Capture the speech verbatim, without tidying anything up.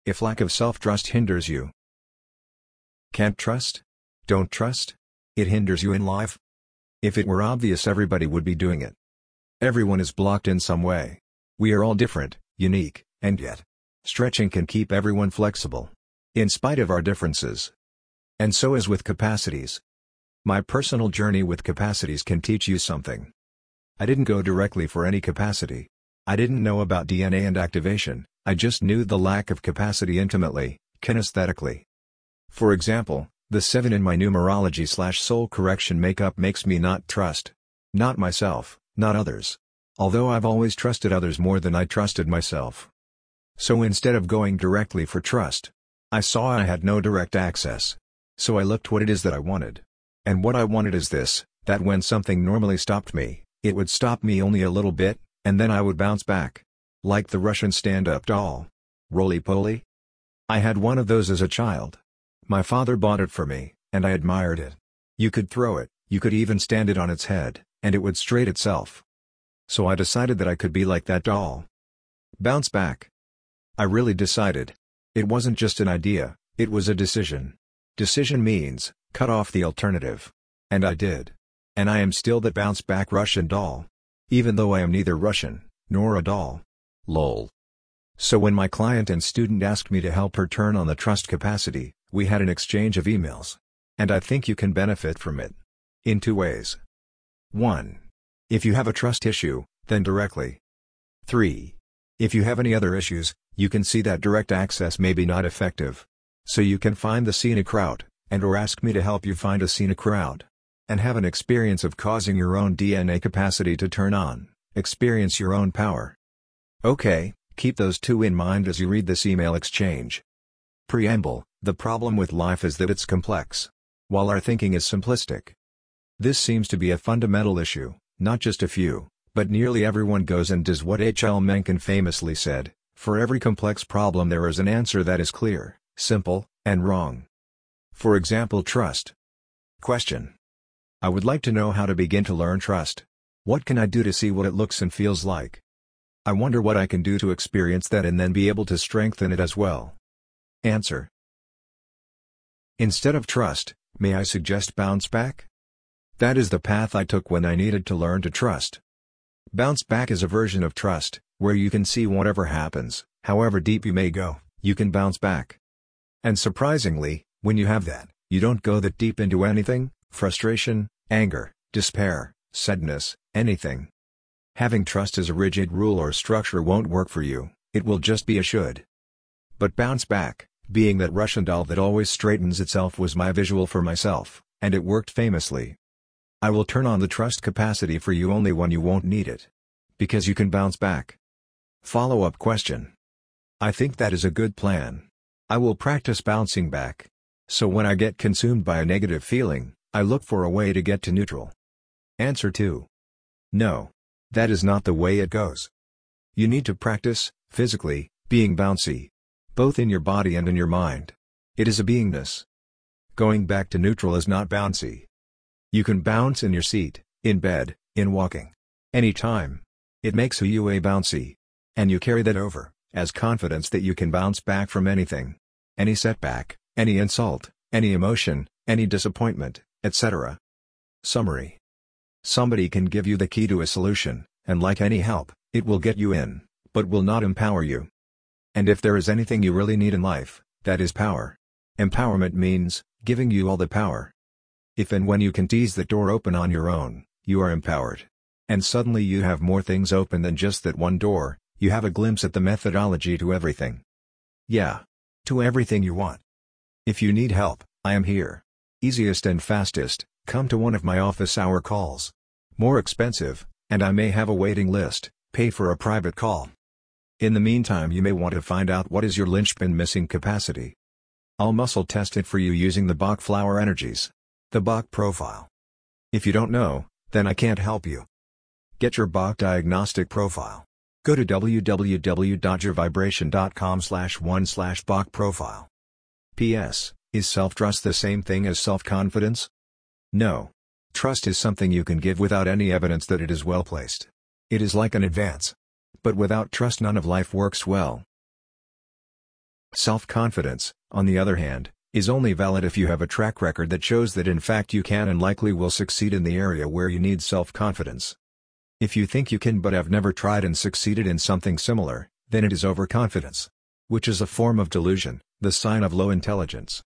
If lack of self-trust hinders you, can't trust? Don't trust? It hinders you in life? If it were obvious, everybody would be doing it. Everyone is blocked in some way. We are all different, unique, and yet stretching can keep everyone flexible, in spite of our differences. And so is with capacities. My personal journey with capacities can teach you something. I didn't go directly for any capacity. I didn't know about D N A and activation, I just knew the lack of capacity intimately, kinesthetically. For example, the seven in my numerology slash soul correction makeup makes me not trust. Not myself, not others. Although I've always trusted others more than I trusted myself. So instead of going directly for trust, I saw I had no direct access. So I looked what it is that I wanted. And what I wanted is this, that when something normally stopped me, it would stop me only a little bit, and then I would bounce back. Like the Russian stand-up doll. Roly-poly? I had one of those as a child. My father bought it for me, and I admired it. You could throw it, you could even stand it on its head, and it would straight itself. So I decided that I could be like that doll. Bounce back. I really decided. It wasn't just an idea, it was a decision. Decision means, cut off the alternative. And I did. And I am still that bounce back Russian doll. Even though I am neither Russian, nor a doll. Lol. So when my client and student asked me to help her turn on the trust capacity, we had an exchange of emails. And I think you can benefit from it. In two ways. one. If you have a trust issue, then directly. three. If you have any other issues, you can see that direct access may be not effective. So you can find the scenic route, and or ask me to help you find a scenic route. And have an experience of causing your own D N A capacity to turn on, experience your own power. Okay, keep those two in mind as you read this email exchange. Preamble: the problem with life is that it's complex, while our thinking is simplistic. This seems to be a fundamental issue, not just a few, but nearly everyone goes and does what H L Mencken famously said, for every complex problem there is an answer that is clear, simple, and wrong. For example, trust. Question. I would like to know how to begin to learn trust. What can I do to see what it looks and feels like? I wonder what I can do to experience that and then be able to strengthen it as well. Answer. Instead of trust, may I suggest bounce back? That is the path I took when I needed to learn to trust. Bounce back is a version of trust, where you can see whatever happens, however deep you may go, you can bounce back. And surprisingly, when you have that, you don't go that deep into anything, frustration, anger, despair, sadness, anything. Having trust as a rigid rule or structure won't work for you, it will just be a should. But bounce back, being that Russian doll that always straightens itself, was my visual for myself, and it worked famously. I will turn on the trust capacity for you only when you won't need it. Because you can bounce back. Follow-up question. I think that is a good plan. I will practice bouncing back. So when I get consumed by a negative feeling, I look for a way to get to neutral. Answer two. No. That is not the way it goes. You need to practice, physically, being bouncy. Both in your body and in your mind. It is a beingness. Going back to neutral is not bouncy. You can bounce in your seat, in bed, in walking. Anytime. It makes you a bouncy. And you carry that over, as confidence that you can bounce back from anything. Any setback, any insult, any emotion, any disappointment, et cetera. Summary. Somebody can give you the key to a solution, and like any help, it will get you in, but will not empower you. And if there is anything you really need in life, that is power. Empowerment means giving you all the power. If and when you can tease that door open on your own, you are empowered. And suddenly you have more things open than just that one door, you have a glimpse at the methodology to everything. Yeah. To everything you want. If you need help, I am here. Easiest and fastest, come to one of my office hour calls. More expensive, and I may have a waiting list, pay for a private call. In the meantime, you may want to find out what is your linchpin missing capacity. I'll muscle test it for you using the Bach flower energies. The Bach profile. If you don't know, then I can't help you. Get your Bach diagnostic profile. Go to w w w dot your vibration dot com slash one slash Bach profile. P S. Is self-trust the same thing as self-confidence? No. Trust is something you can give without any evidence that it is well placed. It is like an advance. But without trust, none of life works well. Self-confidence, on the other hand, is only valid if you have a track record that shows that in fact you can and likely will succeed in the area where you need self-confidence. If you think you can but have never tried and succeeded in something similar, then it is overconfidence. Which is a form of delusion, the sign of low intelligence.